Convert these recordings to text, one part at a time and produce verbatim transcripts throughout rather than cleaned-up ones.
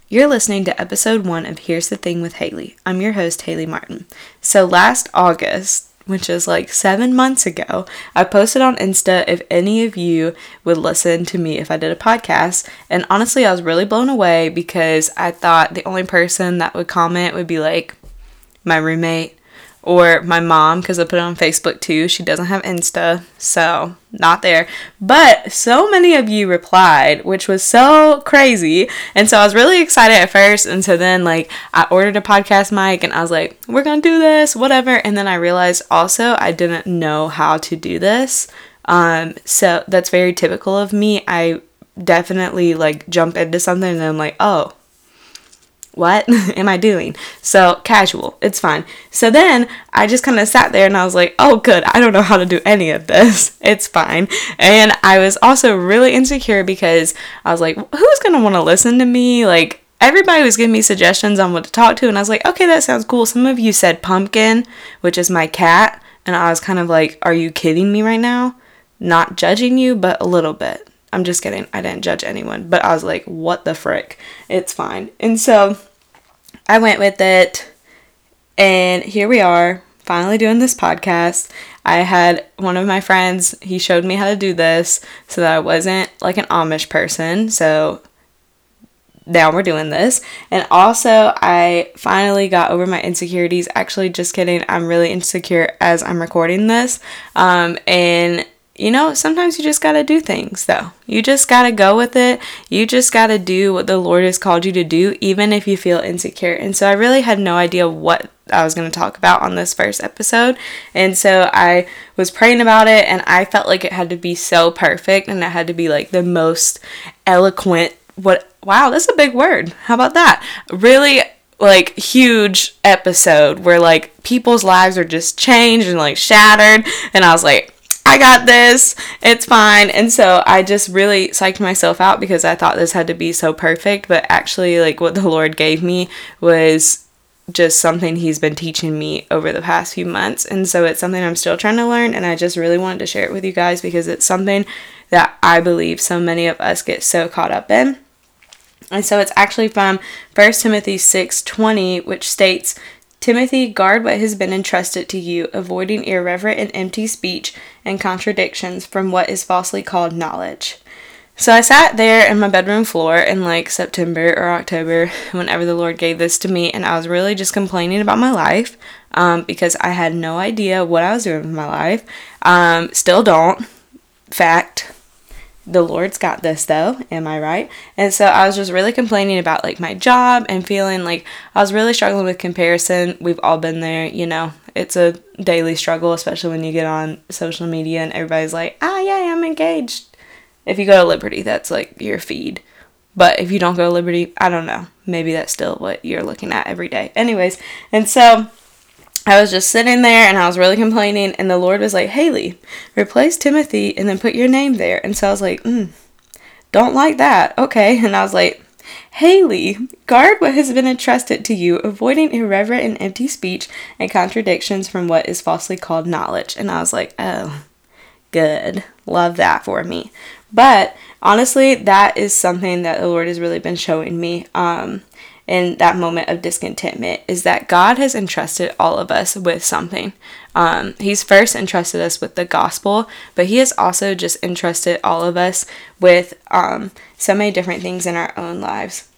You're listening to episode one of Here's the Thing with Haley. I'm your host, Haley Martin. So last August, which is like seven months ago, I posted on Insta if any of you would listen to me if I did a podcast. And honestly, I was really blown away because I thought the only person that would comment would be like my roommate or my mom, because I put it on Facebook too. She doesn't have Insta, so not there. But so many of you replied, which was so crazy. And so I was really excited at first. And so then like I ordered a podcast mic and I was like, we're going to do this, whatever. And then I realized also I didn't know how to do this. Um, so that's very typical of me. I definitely like jump into something and then I'm like, oh, what am I doing? So casual, it's fine. So then I just kind of sat there and I was like, oh good, I don't know how to do any of this. It's fine. And I was also really insecure because I was like, who's going to want to listen to me? Like everybody was giving me suggestions on what to talk to. And I was like, okay, that sounds cool. Some of you said Pumpkin, which is my cat. And I was kind of like, are you kidding me right now? Not judging you, but a little bit. I'm just kidding. I didn't judge anyone, but I was like, what the frick? It's fine. And so I went with it, and here we are, finally doing this podcast. I had one of my friends, he showed me how to do this so that I wasn't like an Amish person, so now we're doing this. And also, I finally got over my insecurities. Actually, just kidding, I'm really insecure as I'm recording this, um, and you know, sometimes you just gotta do things, though. You just gotta go with it. You just gotta do what the Lord has called you to do, even if you feel insecure. And so I really had no idea what I was going to talk about on this first episode. And so I was praying about it, and I felt like it had to be so perfect, and it had to be like the most eloquent, what, wow, that's a big word. How about that? Really like huge episode where like people's lives are just changed and like shattered. And I was like, I got this, it's fine. And so I just really psyched myself out because I thought this had to be so perfect, but actually like what the Lord gave me was just something he's been teaching me over the past few months. And so it's something I'm still trying to learn, and I just really wanted to share it with you guys because it's something that I believe so many of us get so caught up in. And so it's actually from First Timothy six twenty, which states, Timothy, guard what has been entrusted to you, avoiding irreverent and empty speech and contradictions from what is falsely called knowledge. So I sat there in my bedroom floor in like September or October, whenever the Lord gave this to me, and I was really just complaining about my life um, because I had no idea what I was doing with my life. Um, still don't. Fact. The Lord's got this though, am I right? And so I was just really complaining about like my job and feeling like I was really struggling with comparison. We've all been there, you know. It's a daily struggle, especially when you get on social media and everybody's like, ah, yeah, I'm engaged. If you go to Liberty, that's like your feed. But if you don't go to Liberty, I don't know. Maybe that's still what you're looking at every day. Anyways, and so I was just sitting there and I was really complaining, and the Lord was like, Haley, replace Timothy and then put your name there. And so I was like, mm, don't like that. Okay. And I was like, Haley, guard what has been entrusted to you, avoiding irreverent and empty speech and contradictions from what is falsely called knowledge. And I was like, oh, good. Love that for me. But honestly, that is something that the Lord has really been showing me. Um, in that moment of discontentment, is that God has entrusted all of us with something. Um, he's first entrusted us with the gospel, but he has also just entrusted all of us with um, so many different things in our own lives.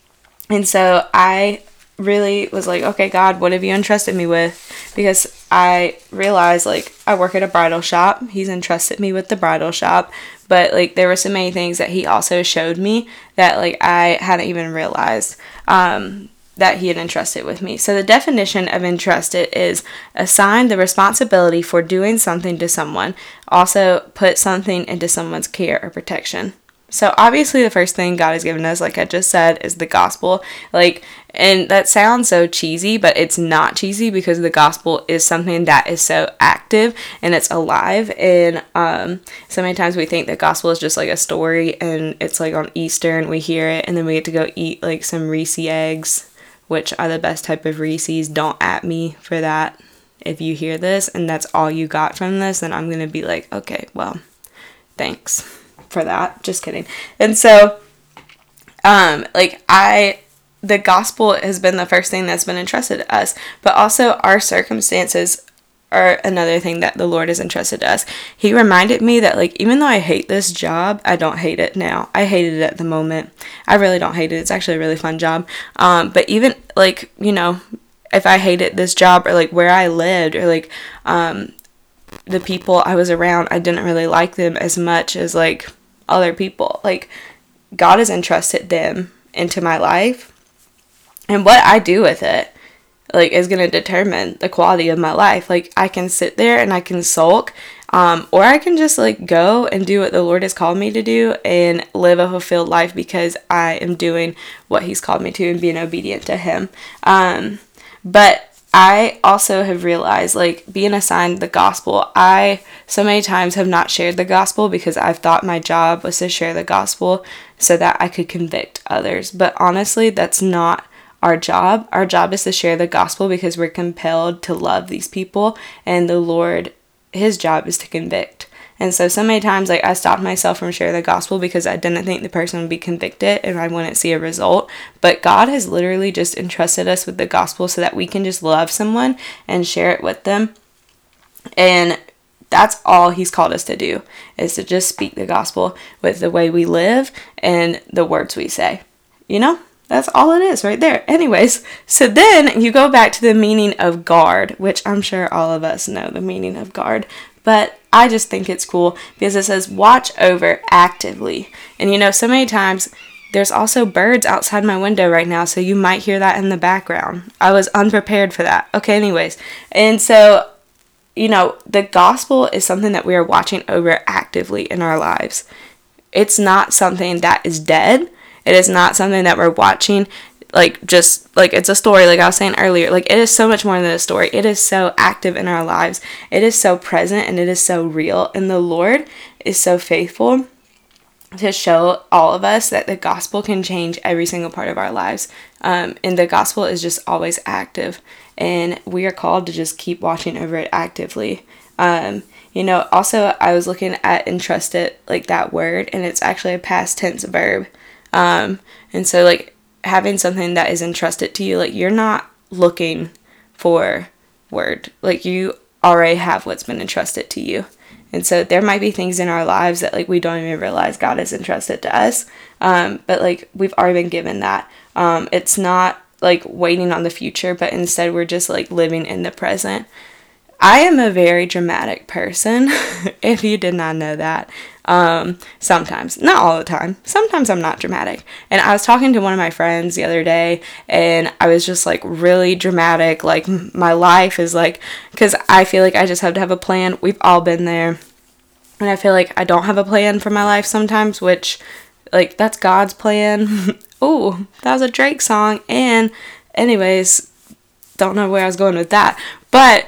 And so I really was like, okay, God, what have you entrusted me with? Because I realized, like, I work at a bridal shop. He's entrusted me with the bridal shop. But, like, there were so many things that he also showed me that, like, I hadn't even realized um, that he had entrusted with me. So the definition of entrusted is assign the responsibility for doing something to someone. Also put something into someone's care or protection. So obviously the first thing God has given us, like I just said, is the gospel. Like, and that sounds so cheesy, but it's not cheesy because the gospel is something that is so active and it's alive. And um, so many times we think that gospel is just like a story, and it's like on Easter and we hear it and then we get to go eat like some Reese eggs, which are the best type of Reese's. Don't at me for that. If you hear this and that's all you got from this, then I'm going to be like, okay, well, thanks for that. Just kidding. And so, um, like, I the gospel has been the first thing that's been entrusted to us, but also our circumstances are another thing that the Lord has entrusted to us. He reminded me that, like, even though I hate this job, I don't hate it now. I hated it at the moment. I really don't hate it. It's actually a really fun job. Um, but even, like, you know, if I hated this job, or, like, where I lived, or, like, um, the people I was around, I didn't really like them as much as, like, other people. Like, God has entrusted them into my life, and what I do with it, like, is going to determine the quality of my life. Like, I can sit there and I can sulk, um, or I can just, like, go and do what the Lord has called me to do and live a fulfilled life because I am doing what He's called me to and being obedient to Him. Um, but I also have realized, like, being assigned the gospel, I so many times have not shared the gospel because I've thought my job was to share the gospel so that I could convict others. But honestly, that's not our job. Our job is to share the gospel because we're compelled to love these people, and the Lord, His job is to convict. And so so many times, like, I stopped myself from sharing the gospel because I didn't think the person would be convicted and I wouldn't see a result. But God has literally just entrusted us with the gospel so that we can just love someone and share it with them. And that's all He's called us to do, is to just speak the gospel with the way we live and the words we say. You know? That's all it is right there. Anyways, so then you go back to the meaning of guard, which I'm sure all of us know the meaning of guard. But I just think it's cool because it says watch over actively. And you know, so many times there's also birds outside my window right now, so you might hear that in the background. I was unprepared for that. Okay, anyways. And so, you know, the gospel is something that we are watching over actively in our lives. It's not something that is dead. It is not something that we're watching, like, just, like, it's a story, like I was saying earlier. Like, it is so much more than a story. It is so active in our lives. It is so present, and it is so real. And the Lord is so faithful to show all of us that the gospel can change every single part of our lives. Um, and the gospel is just always active. And we are called to just keep watching over it actively. Um, you know, also, I was looking at entrusted, like, that word, and it's actually a past tense verb. Um, and so, like, having something that is entrusted to you, like, you're not looking for word, like, you already have what's been entrusted to you. And so there might be things in our lives that, like, we don't even realize God has entrusted to us. Um, but, like, we've already been given that. Um, it's not, like, waiting on the future, but instead we're just, like, living in the present. I am a very dramatic person, if you did not know that. Um, sometimes, not all the time. Sometimes I'm not dramatic. And I was talking to one of my friends the other day, and I was just, like, really dramatic. Like, my life is, like, because I feel like I just have to have a plan. We've all been there. And I feel like I don't have a plan for my life sometimes, which, like, that's God's plan. Ooh, that was a Drake song. And anyways, don't know where I was going with that. But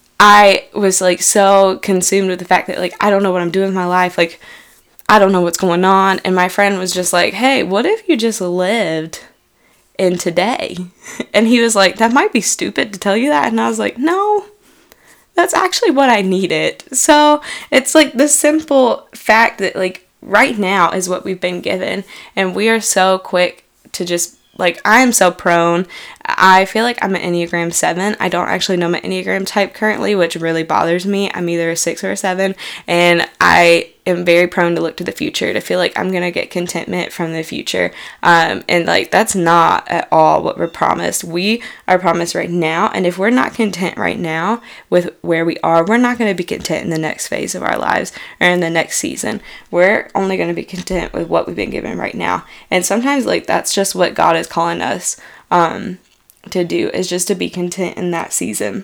I was, like, so consumed with the fact that, like, I don't know what I'm doing with my life. Like, I don't know what's going on. And my friend was just like, hey, what if you just lived in today? And he was like, that might be stupid to tell you that. And I was like, no, that's actually what I needed. So it's, like, the simple fact that, like, right now is what we've been given. And we are so quick to just, like, I am so prone. I feel like I'm an Enneagram seven. I don't actually know my Enneagram type currently, which really bothers me. I'm either a six or a seven, and I am very prone to look to the future, to feel like I'm going to get contentment from the future. Um, and, like, that's not at all what we're promised. We are promised right now, and if we're not content right now with where we are, we're not going to be content in the next phase of our lives or in the next season. We're only going to be content with what we've been given right now. And sometimes, like, that's just what God is calling us um, to do, is just to be content in that season.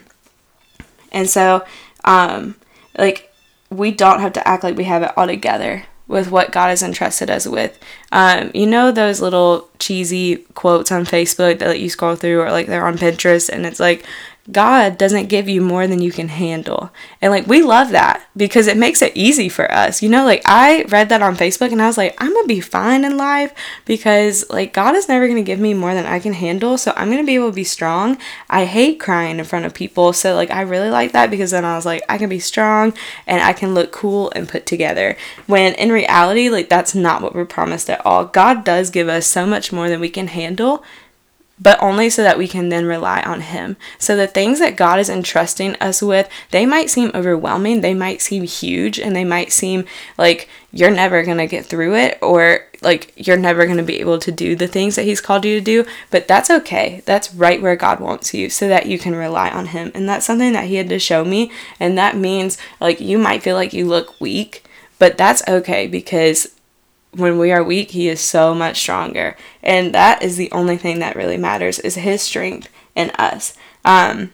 And so, um, like, we don't have to act like we have it all together with what God has entrusted us with. Um, you know those little cheesy quotes on Facebook that, like, you scroll through, or, like, they're on Pinterest, and it's like, God doesn't give you more than you can handle. And, like, we love that because it makes it easy for us. You know, like, I read that on Facebook and I was like, I'm going to be fine in life because, like, God is never going to give me more than I can handle. So I'm going to be able to be strong. I hate crying in front of people. So, like, I really like that because then I was like, I can be strong and I can look cool and put together. When in reality, like, that's not what we're promised at all. God does give us so much more than we can handle. but only so that we can then rely on him. So the things that God is entrusting us with, they might seem overwhelming, they might seem huge, and they might seem like you're never going to get through it, or like you're never going to be able to do the things that he's called you to do, but that's okay. That's right where God wants you, so that you can rely on him. And that's something that he had to show me, and that means like you might feel like you look weak, but that's okay, because when we are weak, he is so much stronger. And that is the only thing that really matters, is his strength in us. Um,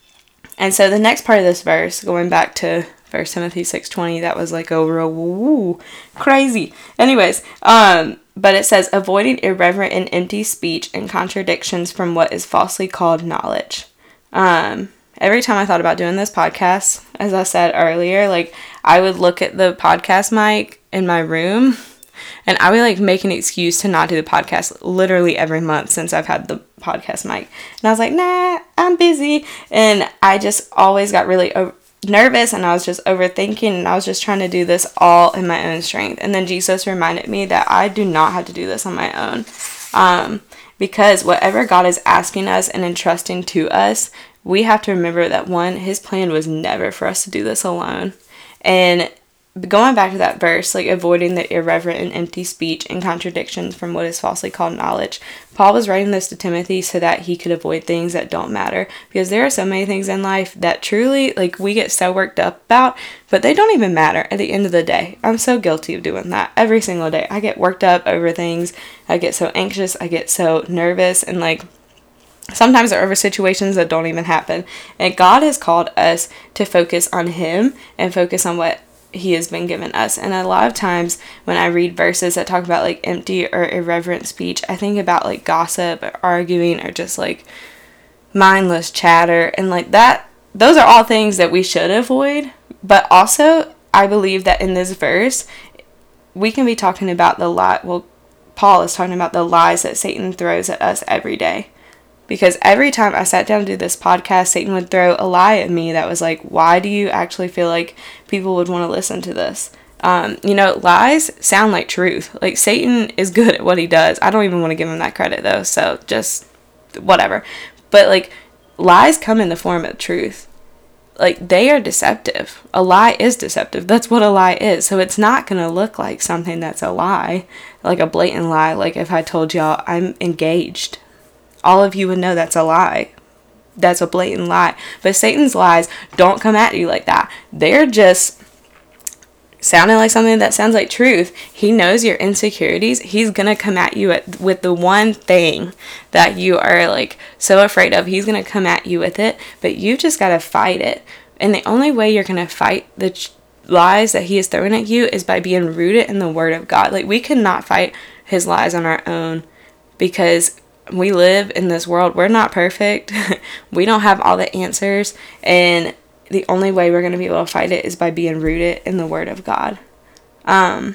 and so the next part of this verse, going back to First Timothy six twenty, that was like a real woo, crazy. Anyways, um, but it says, avoiding irreverent and empty speech and contradictions from what is falsely called knowledge. Um, every time I thought about doing this podcast, as I said earlier, like I would look at the podcast mic in my room, and I would like make an excuse to not do the podcast literally every month since I've had the podcast mic. And I was like, nah, I'm busy. And I just always got really o- nervous, and I was just overthinking, and I was just trying to do this all in my own strength. And then Jesus reminded me that I do not have to do this on my own. Um, because whatever God is asking us and entrusting to us, we have to remember that, one, his plan was never for us to do this alone. And going back to that verse, like avoiding the irreverent and empty speech and contradictions from what is falsely called knowledge, Paul was writing this to Timothy so that he could avoid things that don't matter, because there are so many things in life that truly, like, we get so worked up about, but they don't even matter at the end of the day. I'm so guilty of doing that every single day. I get worked up over things. I get so anxious. I get so nervous, and like sometimes they're over situations that don't even happen. And God has called us to focus on him and focus on what he has been given us. And a lot of times when I read verses that talk about like empty or irreverent speech, I think about like gossip or arguing or just like mindless chatter, and like that, those are all things that we should avoid. But also I believe that in this verse we can be talking about the lie. Well, Paul is talking about the lies that Satan throws at us every day. Because every time I sat down to do this podcast, Satan would throw a lie at me that was like, why do you actually feel like people would want to listen to this? Um, you know, lies sound like truth. Like, Satan is good at what he does. I don't even want to give him that credit, though, so just whatever. But, like, lies come in the form of truth. Like, they are deceptive. A lie is deceptive. That's what a lie is. So it's not going to look like something that's a lie, like a blatant lie. Like if I told y'all I'm engaged, all of you would know that's a lie. That's a blatant lie. But Satan's lies don't come at you like that. They're just sounding like something that sounds like truth. He knows your insecurities. He's going to come at you at, with the one thing that you are like so afraid of. He's going to come at you with it, but you just got to fight it. And the only way you're going to fight the ch- lies that he is throwing at you is by being rooted in the word of God. Like, we cannot fight his lies on our own, because we live in this world. We're not perfect. We don't have all the answers. And the only way we're going to be able to fight it is by being rooted in the word of God. Um,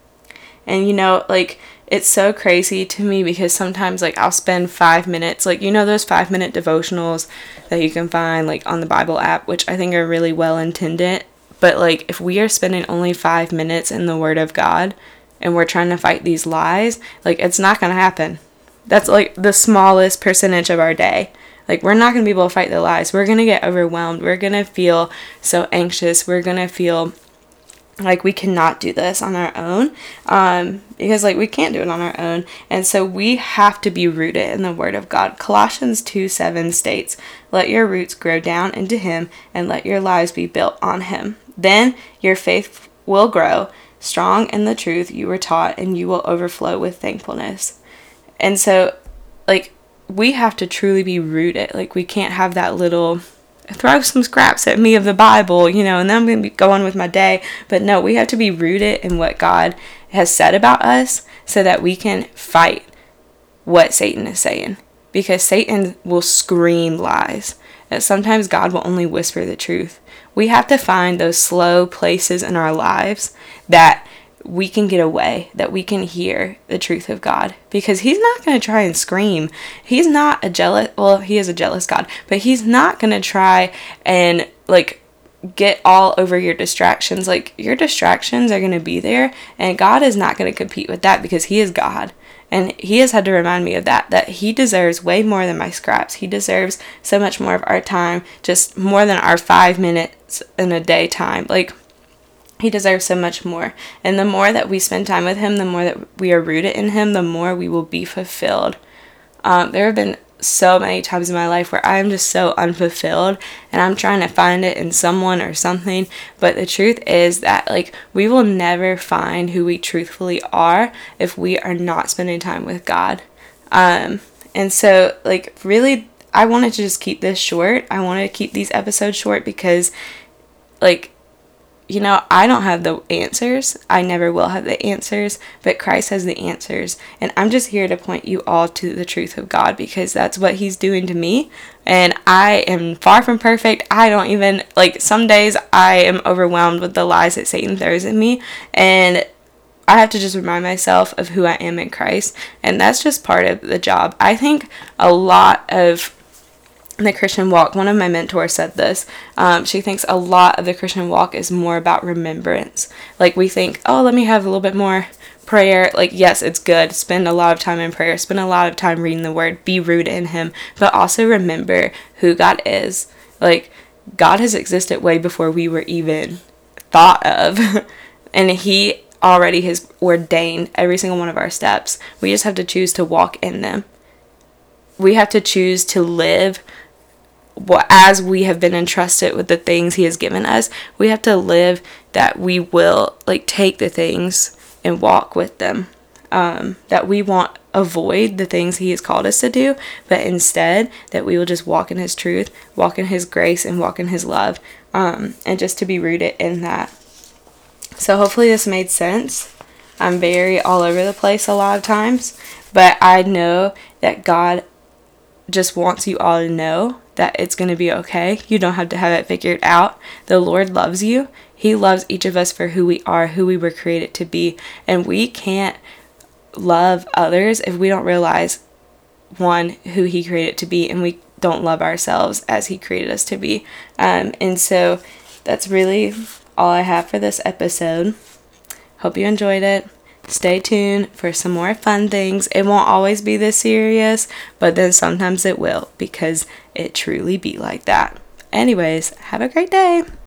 and you know, like, it's so crazy to me because sometimes, like, I'll spend five minutes, like, you know, those five minute devotionals that you can find, like, on the Bible app, which I think are really well intended. But, like, if we are spending only five minutes in the word of God and we're trying to fight these lies, like, it's not going to happen. That's like the smallest percentage of our day. Like, we're not going to be able to fight the lies. We're going to get overwhelmed. We're going to feel so anxious. We're going to feel like we cannot do this on our own. Um, because like we can't do it on our own. And so we have to be rooted in the word of God. Colossians two seven states, let your roots grow down into him and let your lives be built on him. Then your faith will grow strong in the truth you were taught, and you will overflow with thankfulness. And so, like, we have to truly be rooted. Like, we can't have that little, throw some scraps at me of the Bible, you know, and then I'm going to be going with my day. But no, we have to be rooted in what God has said about us so that we can fight what Satan is saying. Because Satan will scream lies. And sometimes God will only whisper the truth. We have to find those slow places in our lives that we can get away, that we can hear the truth of God, because he's not going to try and scream. He's not a jealous, well, he is a jealous God, but he's not going to try and like get all over your distractions. Like, your distractions are going to be there, and God is not going to compete with that because he is God. And he has had to remind me of that, that he deserves way more than my scraps. He deserves so much more of our time, just more than our five minutes in a day time. Like, he deserves so much more. And the more that we spend time with him, the more that we are rooted in him, the more we will be fulfilled. Um, there have been so many times in my life where I am just so unfulfilled and I'm trying to find it in someone or something. But the truth is that, like, we will never find who we truthfully are if we are not spending time with God. Um, and so, like, really, I wanted to just keep this short. I wanted to keep these episodes short because, like, you know, I don't have the answers. I never will have the answers, but Christ has the answers. And I'm just here to point you all to the truth of God because that's what he's doing to me. And I am far from perfect. I don't even, like, some days I am overwhelmed with the lies that Satan throws at me. And I have to just remind myself of who I am in Christ. And that's just part of the job. I think a lot of the Christian walk, one of my mentors said this, um, she thinks a lot of the Christian walk is more about remembrance. Like, we think, oh, let me have a little bit more prayer. Like, yes, it's good. Spend a lot of time in prayer. Spend a lot of time reading the word. Be rooted in him. But also remember who God is. Like, God has existed way before we were even thought of. And he already has ordained every single one of our steps. We just have to choose to walk in them. We have to choose to live what, as we have been entrusted with the things he has given us. We have to live that we will, like, take the things and walk with them. Um, that we won't avoid the things he has called us to do, but instead that we will just walk in his truth, walk in his grace, and walk in his love, um, and just to be rooted in that. So hopefully this made sense. I'm very all over the place a lot of times, but I know that God just wants you all to know that it's going to be okay. You don't have to have it figured out. The Lord loves you. He loves each of us for who we are, who we were created to be. And we can't love others if we don't realize, one, who he created to be, and we don't love ourselves as he created us to be. Um, and so that's really all I have for this episode. Hope you enjoyed it. Stay tuned for some more fun things. It won't always be this serious, but then sometimes it will, because it truly be like that. Anyways, have a great day.